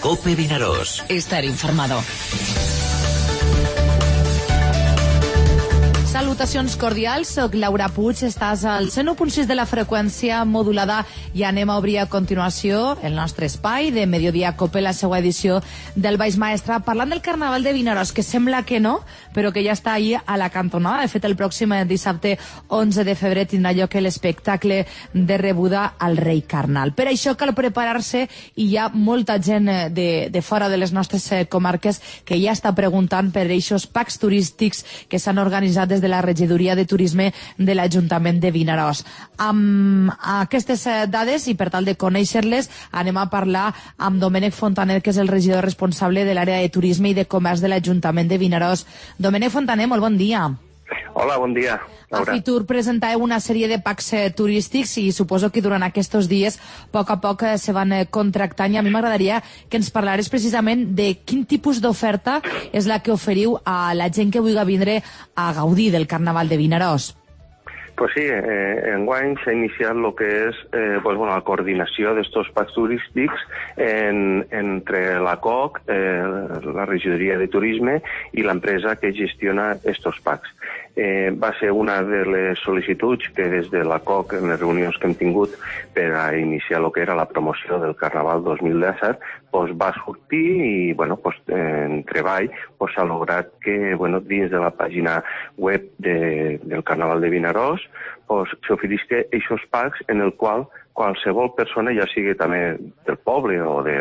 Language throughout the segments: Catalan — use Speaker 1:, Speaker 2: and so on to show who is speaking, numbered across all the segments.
Speaker 1: COPE Vinaròs.
Speaker 2: Estar informado. Salutacions cordials, soc Laura Puig, estàs al 101.6 de la freqüència modulada i anem a obrir a continuació el nostre espai de Mediodía Cope, la seva edició del Baix Maestre, parlant del Carnaval de Vinaròs, que sembla que no, però que ja està ahí a la cantonada. De fet, el pròxim dissabte 11 de febrer tindrà lloc l'espectacle de rebuda al Rei Carnal. Per això cal preparar-se i hi ha molta gent de fora de les nostres comarques que ja està preguntant per aquests packs turístics que s'han organitzat des de la regidoria de turisme de l'Ajuntament de Vinaròs. Amb aquestes dades i per tal de conèixer-les anem a parlar amb Domènec Fontaner, que és el regidor responsable de l'àrea de turisme i de comerç de l'Ajuntament de Vinaròs. Domènec Fontaner, molt bon dia.
Speaker 3: Hola, bon dia, Laura.
Speaker 2: A Fitur presentàveu una sèrie de packs turístics i suposo que durant aquests dies a poc se van contractant, i a mi m'agradaria que ens parlares precisament de quin tipus d'oferta és la que oferiu a la gent que vulgui vindre a gaudir del Carnaval de Vinaròs.
Speaker 3: Pues sí, enguany s'ha iniciat el que és la coordinació d'estos packs turístics entre la COC, la regidoria de turisme, i l'empresa que gestiona estos packs. Va ser una de les sol·licituds que des de la COC, en les reunions que hem tingut per a iniciar el que era la promoció del Carnaval 2017, va sortir i en treball s'ha lograt que dins de la pàgina web del Carnaval de Vinaròs s'oferisca aquests packs en el qual qualsevol persona, ja sigui també del poble o de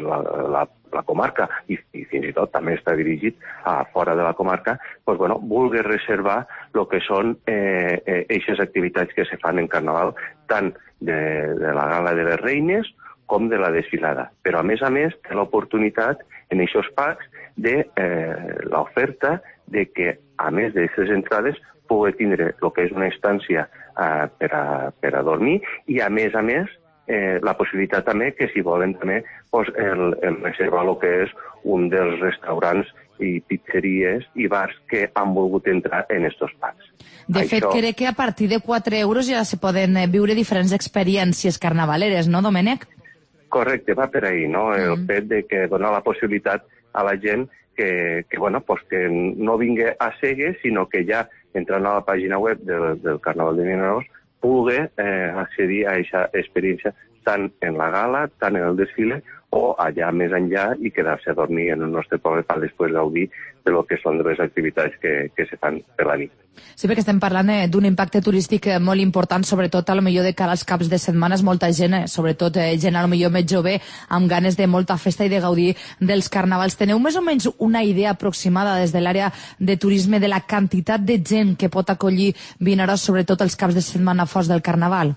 Speaker 3: la comarca, i fins i tot també està dirigit a fora de la comarca, vulgui reservar el que són aquestes activitats que se fan en Carnaval, tant de la Gala de les Reines com de la desfilada. Però, a més, té l'oportunitat en aquests packs de l'oferta de que, a més d'aquestes entrades, pugui tindre el que és una instància per a dormir i, a més, la possibilitat també que, si volen, també el reservar el que és un dels restaurants i pizzeries i bars que han volgut entrar en estos packs.
Speaker 2: De fet, crec que a partir de 4 euros ja se poden viure diferents experiències carnavaleres, no, Domènec?
Speaker 3: Correcte, va per ahí, no? El fet de que donar la possibilitat a la gent que no vingui a cegues, sinó que ja entrant a la pàgina web del Carnaval de Vinaròs pugui accedir a aquesta experiència tant en la gala, tant en el desfile, o allà més enllà i quedar-se a dormir en el nostre poble per després gaudir de lo que són les activitats que se fan per la nit.
Speaker 2: Sí, perquè estem parlant d'un impacte turístic molt important, sobretot a lo millor de cara als caps de setmanes, molta gent, sobretot gent a lo millor més jove, amb ganes de molta festa i de gaudir dels carnavals. Teniu més o menys una idea aproximada des de l'àrea de turisme de la quantitat de gent que pot acollir Vinaròs, sobretot els caps de setmana forts del carnaval?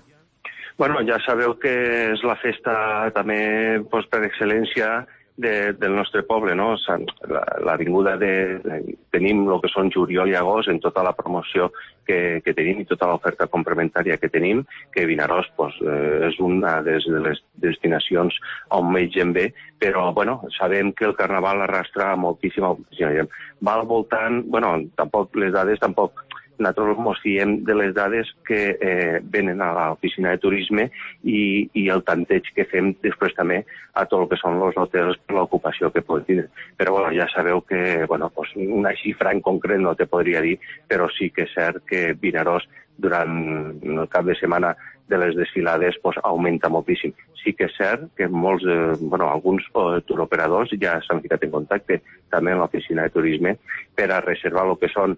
Speaker 3: Ja sabeu que és la festa també per excel·lència del nostre poble, no? L'avinguda tenim el que són juliol i agost en tota la promoció que tenim i tota l'oferta complementària que tenim, que Vinaròs és una de les destinacions on més gent ve, però sabem que el Carnaval arrastra moltíssima gent. Va al voltant, tampoc les dades nosaltres ens fiem de les dades que venen a l'oficina de turisme i el tanteig que fem després també a tot el que són els hotels per l'ocupació que poden tindre. Però ja sabeu que una xifra en concret no te podria dir, però sí que és cert que Vinaròs durant el cap de setmana de les desfilades augmenta moltíssim. Sí que és cert que alguns turoperadors ja s'han ficat en contacte també amb l'oficina de turisme per a reservar el que són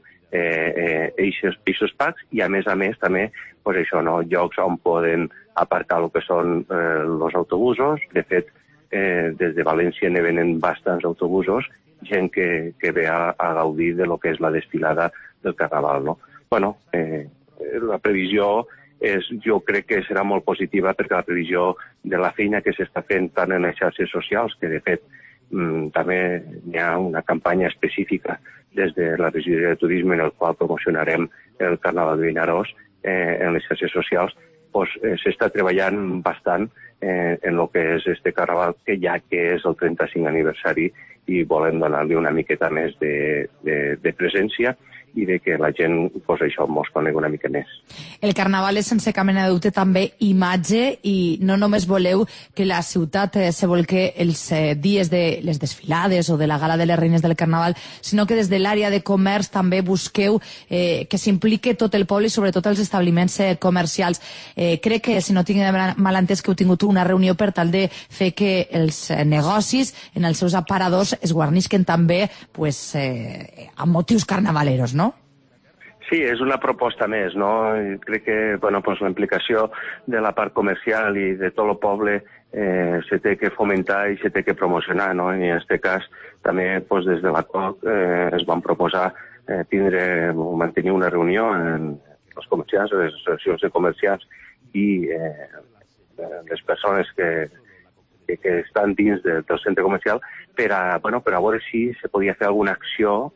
Speaker 3: aquests packs i, a més també, llocs on poden aparcar el que són els autobusos. De fet, des de València ne venen bastants autobusos, gent que ve a gaudir de lo que és la desfilada del Carnaval, no? La previsió jo crec que serà molt positiva, perquè la previsió de la feina que s'està fent tant en les xarxes socials, que de fet també hi ha una campanya específica des de la regidoria de turisme en el qual promocionarem el Carnaval de Vinaròs en les xarxes socials, s'està treballant bastant en el que és este Carnaval, que ja que és el 35 aniversari i volem donar-li una miqueta més de presència i de que la gent, pues, això, mos conegui una mica més.
Speaker 2: El Carnaval és, sense cap mena de dubte, també imatge, i no només voleu que la ciutat se volque els dies de les desfilades o de la Gala de les Reines del Carnaval, sinó que des de l'àrea de comerç també busqueu que s'implique tot el poble i sobretot els establiments comercials. Crec que, si no tinc mal entès, que heu tingut una reunió per tal de fer que els negocis en els seus aparadors es guarnisquen també pues, amb motius carnavaleros, no?
Speaker 3: Sí, és una proposta més, no? I crec que bueno, pues, la implicació de la part comercial i de tot el poble se té que fomentar i se té que promocionar, no? I en aquest cas també pues, des de la COC es van proposar mantenir una reunió en els comerciants, les associacions de comerciants i les persones que estan dins del centre comercial per a veure si se podia fer alguna acció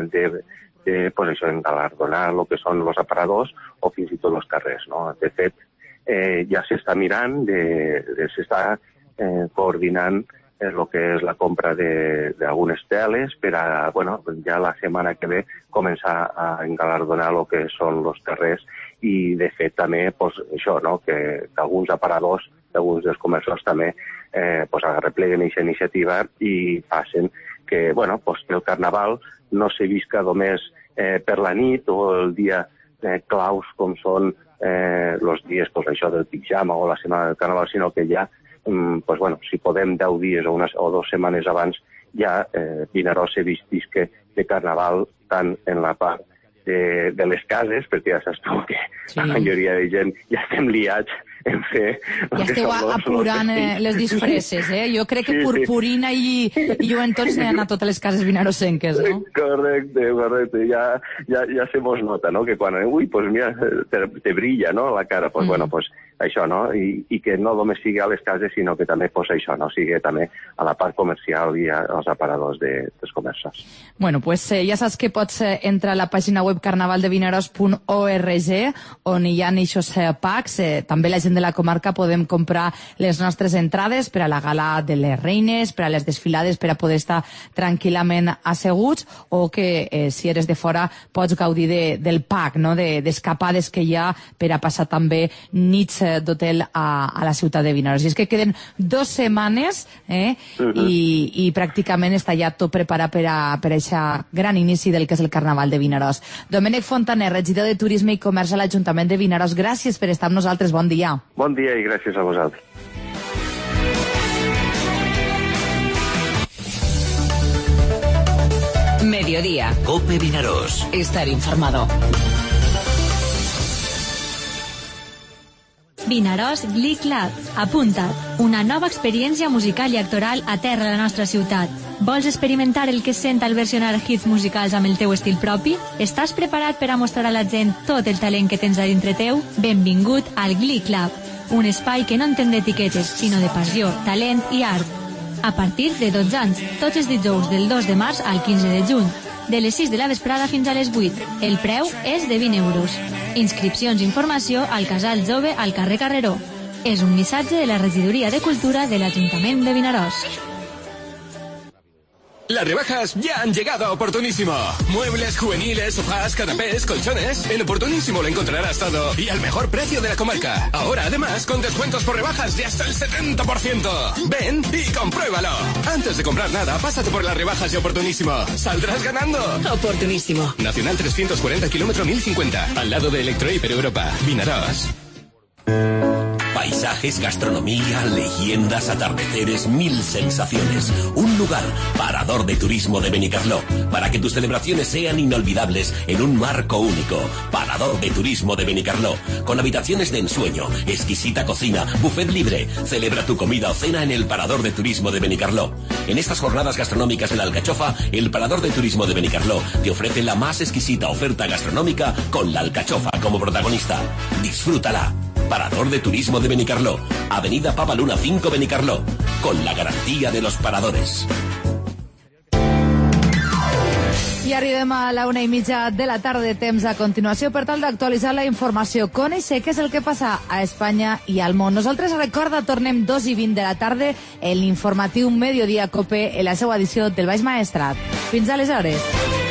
Speaker 3: pues això, engalardonar el que són els aparadors o fins i tot els carrers, no? De fet, ja s'està mirant, s'està coordinant el que és la compra d'algunes teles per a, ja la setmana que ve començar a engalardonar el que són els carrers i, de fet, també, pues, això, no? Que alguns aparadors, alguns dels comerços també arrepleguen aquesta iniciativa i facin que, que el Carnaval no se visca només per la nit o el dia claus com són els dies del pijama o la setmana del Carnaval, sinó que ja, si podem 10 dies o 2 setmanes abans, ja Vinaròs se vistisca de Carnaval tant en la part de les cases, perquè ja saps tu que la majoria de gent ja estem liats en fer...
Speaker 2: Ja esteu apurant les disfresses, eh? Jo crec que purpurina i lluentons n'hi ha a totes les cases vinarosenques, no?
Speaker 3: Correcte. Ja se mos nota, no? Que quan... pues mira, te brilla, no?, la cara. Pues això, no? I que no només sigui a les cases, sinó que també, això, no? Sigui també a la part comercial i als aparadors dels comerços.
Speaker 2: Bueno, pues ja saps que pots entrar a la pàgina web carnavaldevinaròs.org, on hi ha aquests packs. També la gent de la comarca podem comprar les nostres entrades per a la Gala de les Reines, per a les desfilades, per a poder estar tranquil·lament asseguts, o que si eres de fora pots gaudir del pack, no? D'escapades que hi ha per a passar també nits d'hotel a la ciutat de Vinaròs. I és que queden 2 setmanes i pràcticament està ja tot preparat per a aquest gran inici del que és el Carnaval de Vinaròs. Domènec Fontaner, regidor de Turisme i Comerç a l'Ajuntament de Vinaròs, gràcies per estar amb nosaltres. Bon dia.
Speaker 3: Bon dia i gràcies a vosaltres.
Speaker 1: Mediodía.
Speaker 4: COPE Vinaròs.
Speaker 1: Estar informado.
Speaker 5: Vinaròs Glee Club. Apunta't. Una nova experiència musical i actoral aterra a la nostra ciutat. Vols experimentar el que sent al versionar hits musicals amb el teu estil propi? Estàs preparat per a mostrar a la gent tot el talent que tens a dintre teu? Benvingut al Glee Club, un espai que no entén d'etiquetes, sinó de passió, talent i art. A partir de 12 anys, tots els dijous del 2 de març al 15 de juny, de les 6 de la vesprada fins a les 8. El preu és de 20 euros. Inscripcions i informació al Casal Jove al carrer Carreró. És un missatge de la Regidoria de Cultura de l'Ajuntament de Vinaròs.
Speaker 6: Las rebajas ya han llegado a Oportunísimo. Muebles juveniles, sofás, canapés, colchones. En Oportunísimo lo encontrarás todo y al mejor precio de la comarca. Ahora, además, con descuentos por rebajas de hasta el 70%. Ven y compruébalo. Antes de comprar nada, pásate por las rebajas de Oportunísimo. Saldrás ganando.
Speaker 1: Oportunísimo.
Speaker 6: Nacional 340 kilómetro 1050. Al lado de Electro Hiper Europa. Vinaròs.
Speaker 4: Paisajes, gastronomía, leyendas, atardeceres, 1000 sensaciones. Un lugar, Parador de Turismo de Benicarló, para que tus celebraciones sean inolvidables en un marco único. Parador de Turismo de Benicarló, con habitaciones de ensueño, exquisita cocina, buffet libre. Celebra tu comida o cena en el Parador de Turismo de Benicarló. En estas jornadas gastronómicas de la Alcachofa, el Parador de Turismo de Benicarló te ofrece la más exquisita oferta gastronómica con la Alcachofa como protagonista. Disfrútala. Parador de Turismo de Benicarló, Avenida Pavaluna 5 Benicarló, con la garantía de los paradores.
Speaker 2: I arribem a la 1:30 de la tarda, de temps a continuació per tal d'actualitzar la informació, conèixer què és el que passa a Espanya i al món. Nosaltres, recorda, tornem 2:20 de la tarda en l'informatiu Mediodía Cope en la seva edició del Baix Maestrat. Fins aleshores.